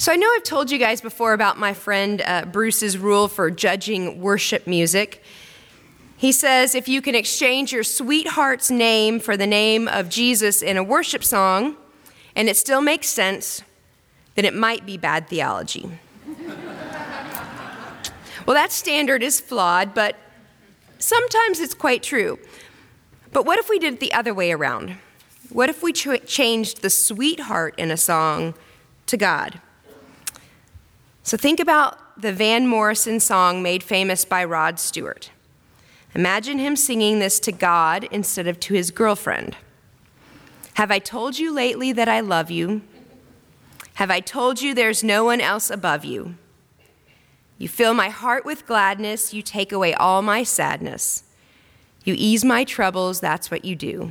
So I know I've told you guys before about my friend Bruce's rule for judging worship music. He says if you can exchange your sweetheart's name for the name of Jesus in a worship song, and it still makes sense, then it might be bad theology. Well, that standard is flawed, but sometimes it's quite true. But what if we did it the other way around? What if we changed the sweetheart in a song to God? So think about the Van Morrison song made famous by Rod Stewart. Imagine him singing this to God instead of to his girlfriend. Have I told you lately that I love you? Have I told you there's no one else above you? You fill my heart with gladness. You take away all my sadness. You ease my troubles. That's what you do.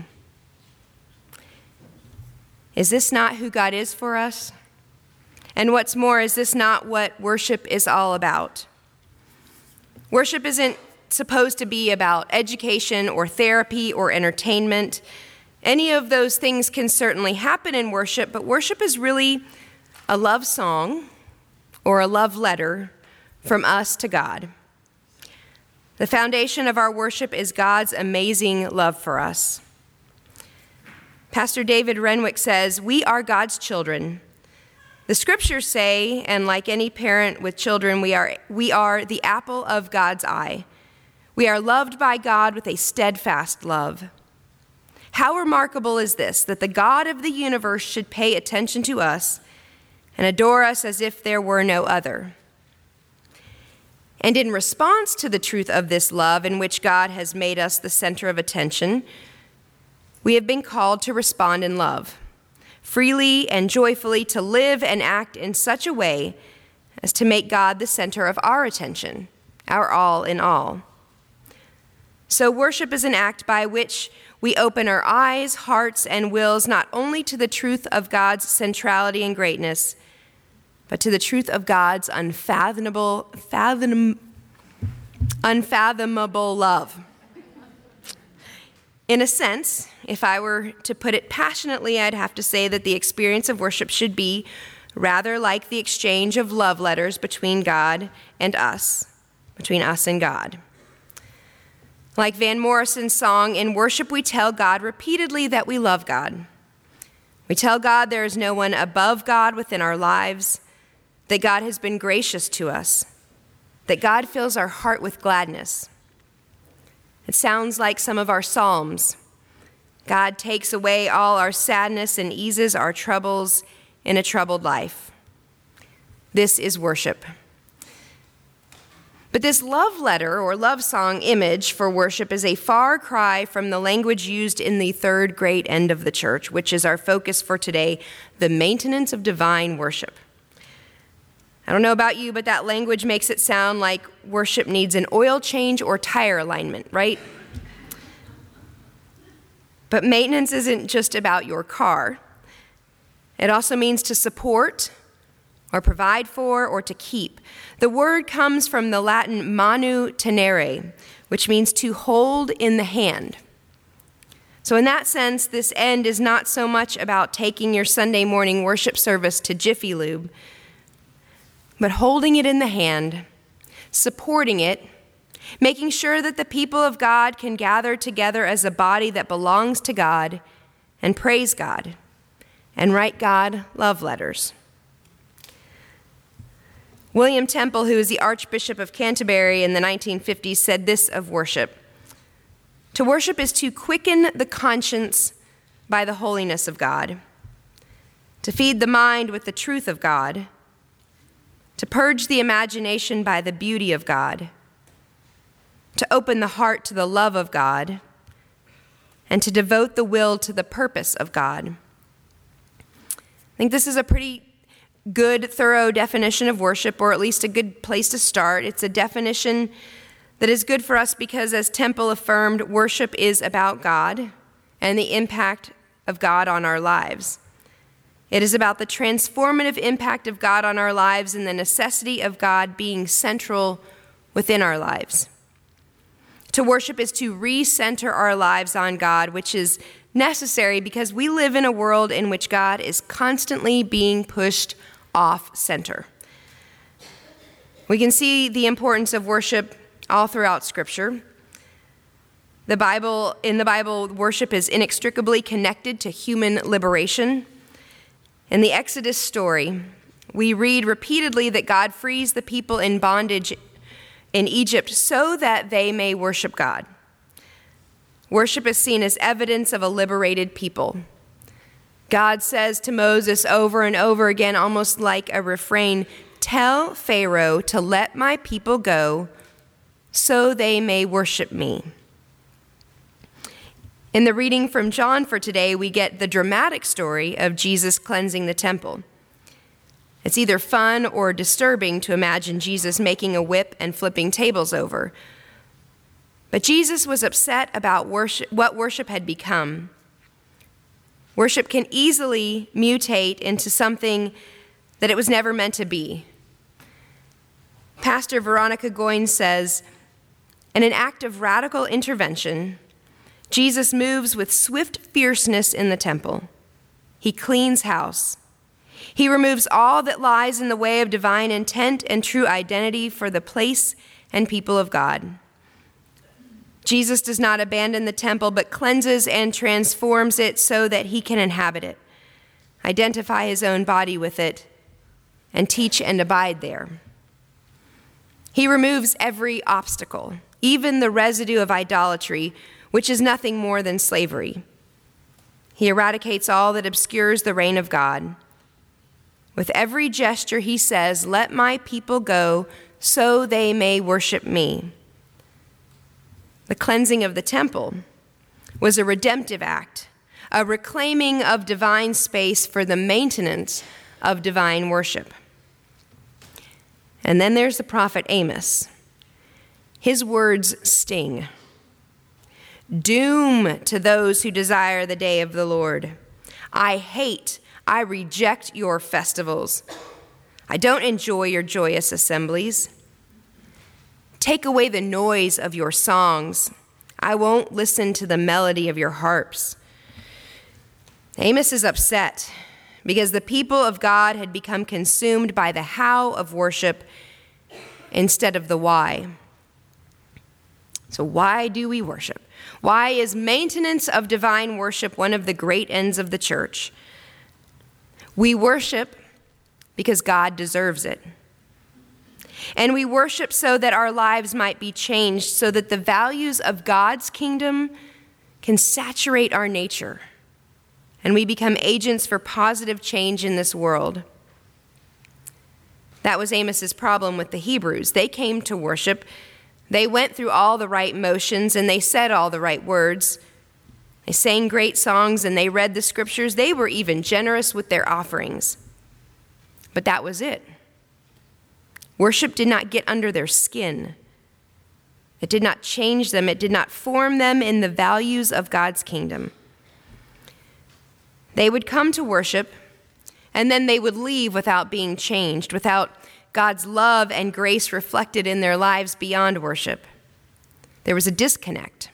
Is this not who God is for us? And what's more, is this not what worship is all about? Worship isn't supposed to be about education or therapy or entertainment. Any of those things can certainly happen in worship, but worship is really a love song or a love letter from us to God. The foundation of our worship is God's amazing love for us. Pastor David Renwick says, "We are God's children. The scriptures say, and like any parent with children, we are the apple of God's eye. We are loved by God with a steadfast love. How remarkable is this, that the God of the universe should pay attention to us and adore us as if there were no other. And in response to the truth of this love in which God has made us the center of attention, we have been called to respond in love, freely and joyfully to live and act in such a way as to make God the center of our attention, our all in all. So worship is an act by which we open our eyes, hearts, and wills not only to the truth of God's centrality and greatness, but to the truth of God's unfathomable love. In a sense, if I were to put it passionately, I'd have to say that the experience of worship should be rather like the exchange of love letters between God and us, between us and God. Like Van Morrison's song, in worship we tell God repeatedly that we love God. We tell God there is no one above God within our lives, that God has been gracious to us, that God fills our heart with gladness. It sounds like some of our psalms. God takes away all our sadness and eases our troubles in a troubled life. This is worship. But this love letter or love song image for worship is a far cry from the language used in the third great end of the church, which is our focus for today, the maintenance of divine worship. I don't know about you, but that language makes it sound like worship needs an oil change or tire alignment, right? But maintenance isn't just about your car. It also means to support or provide for or to keep. The word comes from the Latin manu tenere, which means to hold in the hand. So in that sense, this end is not so much about taking your Sunday morning worship service to Jiffy Lube, but holding it in the hand, supporting it, making sure that the people of God can gather together as a body that belongs to God and praise God and write God love letters. William Temple, who is the Archbishop of Canterbury in the 1950s, said this of worship: "To worship is to quicken the conscience by the holiness of God, to feed the mind with the truth of God, to purge the imagination by the beauty of God, to open the heart to the love of God, and to devote the will to the purpose of God." I think this is a pretty good, thorough definition of worship, or at least a good place to start. It's a definition that is good for us because, as Temple affirmed, worship is about God and the impact of God on our lives. It is about the transformative impact of God on our lives and the necessity of God being central within our lives. To worship is to recenter our lives on God, which is necessary because we live in a world in which God is constantly being pushed off center. We can see the importance of worship all throughout Scripture. In the Bible, worship is inextricably connected to human liberation. In the Exodus story, we read repeatedly that God frees the people in bondage in Egypt so that they may worship God. Worship is seen as evidence of a liberated people. God says to Moses over and over again, almost like a refrain, "Tell Pharaoh to let my people go so they may worship me." In the reading from John for today, we get the dramatic story of Jesus cleansing the temple. It's either fun or disturbing to imagine Jesus making a whip and flipping tables over. But Jesus was upset about what worship had become. Worship can easily mutate into something that it was never meant to be. Pastor Veronica Goins says, in an act of radical intervention, Jesus moves with swift fierceness in the temple. He cleans house. He removes all that lies in the way of divine intent and true identity for the place and people of God. Jesus does not abandon the temple, but cleanses and transforms it so that he can inhabit it, identify his own body with it, and teach and abide there. He removes every obstacle, even the residue of idolatry, which is nothing more than slavery. He eradicates all that obscures the reign of God. With every gesture, he says, "Let my people go so they may worship me." The cleansing of the temple was a redemptive act, a reclaiming of divine space for the maintenance of divine worship. And then there's the prophet Amos. His words sting. Doom to those who desire the day of the Lord. I reject your festivals. I don't enjoy your joyous assemblies. Take away the noise of your songs. I won't listen to the melody of your harps. Amos is upset because the people of God had become consumed by the how of worship instead of the why. So why do we worship? Why is maintenance of divine worship one of the great ends of the church? We worship because God deserves it. And we worship so that our lives might be changed, so that the values of God's kingdom can saturate our nature, and we become agents for positive change in this world. That was Amos's problem with the Hebrews. They came to worship. They went through all the right motions, and they said all the right words. They sang great songs, and they read the scriptures. They were even generous with their offerings. But that was it. Worship did not get under their skin. It did not change them. It did not form them in the values of God's kingdom. They would come to worship, and then they would leave without being changed, without God's love and grace reflected in their lives beyond worship. There was a disconnect.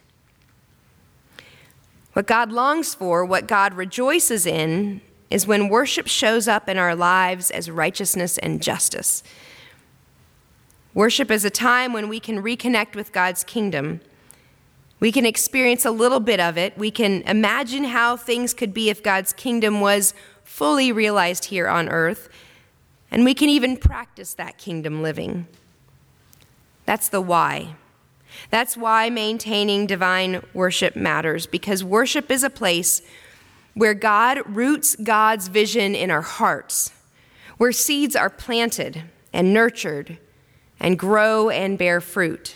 What God longs for, what God rejoices in, is when worship shows up in our lives as righteousness and justice. Worship is a time when we can reconnect with God's kingdom. We can experience a little bit of it. We can imagine how things could be if God's kingdom was fully realized here on earth. And we can even practice that kingdom living. That's the why. That's why maintaining divine worship matters, because worship is a place where God roots God's vision in our hearts, where seeds are planted and nurtured and grow and bear fruit.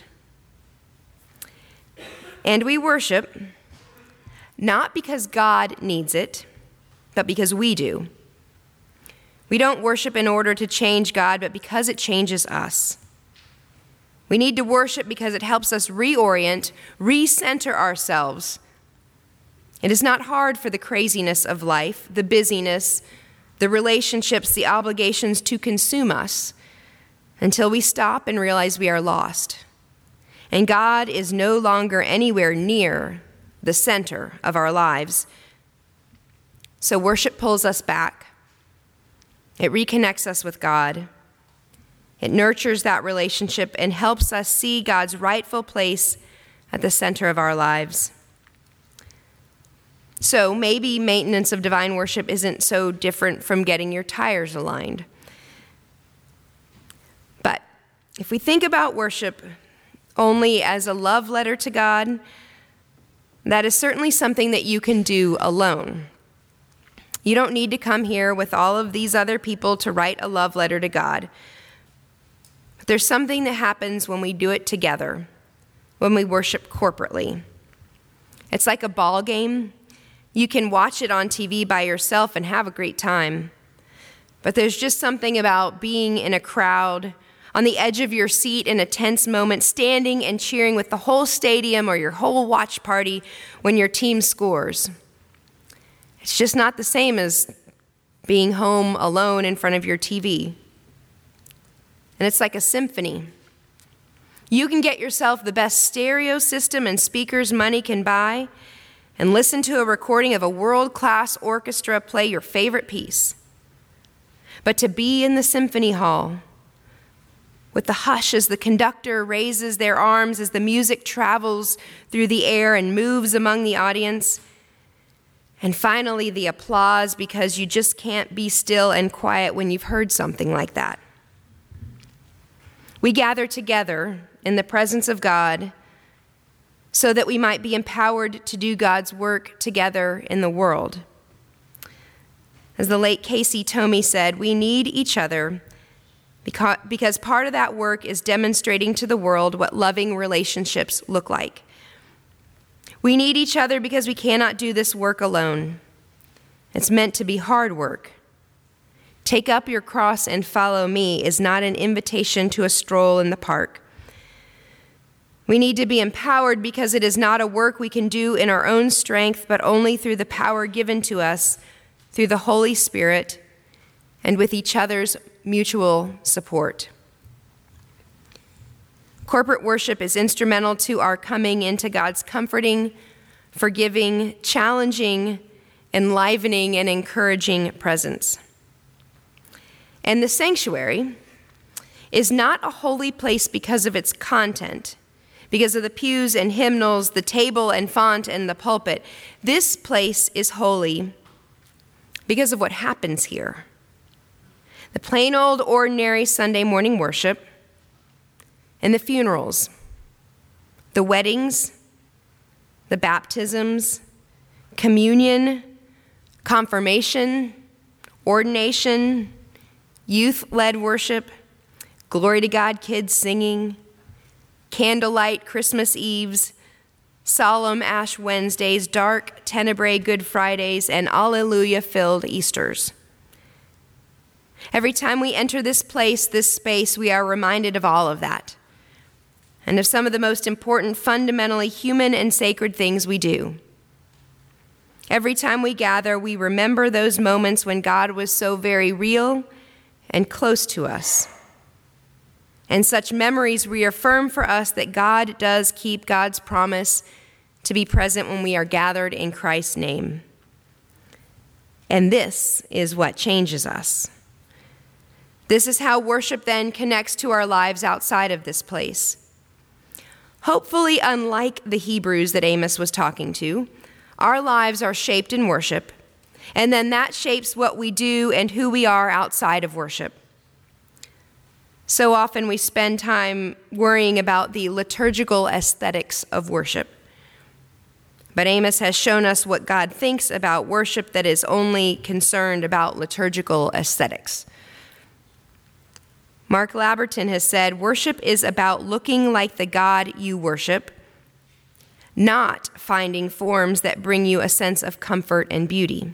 And we worship not because God needs it, but because we do. We don't worship in order to change God, but because it changes us. We need to worship because it helps us reorient, recenter ourselves. It is not hard for the craziness of life, the busyness, the relationships, the obligations to consume us until we stop and realize we are lost. And God is no longer anywhere near the center of our lives. So worship pulls us back. It reconnects us with God. It nurtures that relationship and helps us see God's rightful place at the center of our lives. So maybe maintenance of divine worship isn't so different from getting your tires aligned. But if we think about worship only as a love letter to God, that is certainly something that you can do alone. You don't need to come here with all of these other people to write a love letter to God. But there's something that happens when we do it together, when we worship corporately. It's like a ball game. You can watch it on TV by yourself and have a great time. But there's just something about being in a crowd, on the edge of your seat in a tense moment, standing and cheering with the whole stadium or your whole watch party when your team scores. It's just not the same as being home alone in front of your TV. And it's like a symphony. You can get yourself the best stereo system and speakers money can buy and listen to a recording of a world-class orchestra play your favorite piece. But to be in the symphony hall, with the hush as the conductor raises their arms as the music travels through the air and moves among the audience, and finally the applause because you just can't be still and quiet when you've heard something like that. We gather together in the presence of God so that we might be empowered to do God's work together in the world. As the late Casey Tomey said, we need each other because part of that work is demonstrating to the world what loving relationships look like. We need each other because we cannot do this work alone. It's meant to be hard work. Take up your cross and follow me is not an invitation to a stroll in the park. We need to be empowered because it is not a work we can do in our own strength, but only through the power given to us through the Holy Spirit and with each other's mutual support. Corporate worship is instrumental to our coming into God's comforting, forgiving, challenging, enlivening, and encouraging presence. And the sanctuary is not a holy place because of its content, because of the pews and hymnals, the table and font and the pulpit. This place is holy because of what happens here. The plain old ordinary Sunday morning worship and the funerals, the weddings, the baptisms, communion, confirmation, ordination, youth-led worship, Glory to God kids singing, candlelight Christmas Eves, solemn Ash Wednesdays, dark Tenebrae Good Fridays, and Alleluia-filled Easters. Every time we enter this place, this space, we are reminded of all of that and of some of the most important, fundamentally human and sacred things we do. Every time we gather, we remember those moments when God was so very real and close to us. And such memories reaffirm for us that God does keep God's promise to be present when we are gathered in Christ's name. And this is what changes us. This is how worship then connects to our lives outside of this place. Hopefully, unlike the Hebrews that Amos was talking to, our lives are shaped in worship, and then that shapes what we do and who we are outside of worship. So often we spend time worrying about the liturgical aesthetics of worship. But Amos has shown us what God thinks about worship that is only concerned about liturgical aesthetics. Mark Laberton has said, worship is about looking like the God you worship, not finding forms that bring you a sense of comfort and beauty.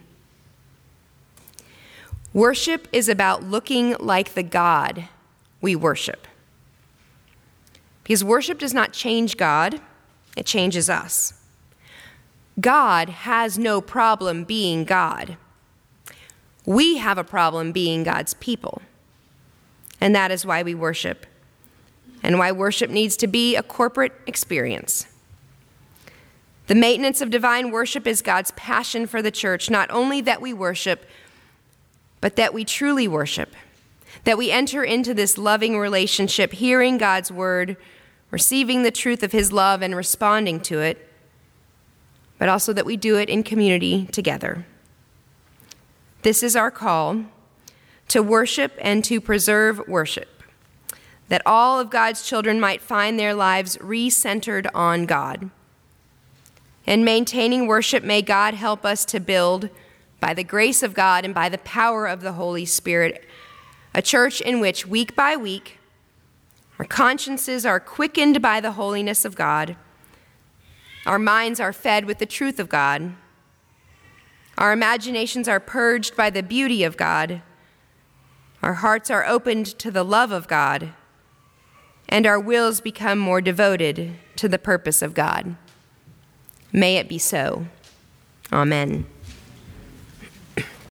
Worship is about looking like the God we worship. Because worship does not change God, it changes us. God has no problem being God. We have a problem being God's people. And that is why we worship, and why worship needs to be a corporate experience. The maintenance of divine worship is God's passion for the church, not only that we worship, but that we truly worship, that we enter into this loving relationship, hearing God's word, receiving the truth of his love and responding to it, but also that we do it in community together. This is our call to worship and to preserve worship, that all of God's children might find their lives re-centered on God. In maintaining worship, may God help us to build, by the grace of God and by the power of the Holy Spirit, a church in which week by week our consciences are quickened by the holiness of God, our minds are fed with the truth of God, our imaginations are purged by the beauty of God, our hearts are opened to the love of God, and our wills become more devoted to the purpose of God. May it be so. Amen.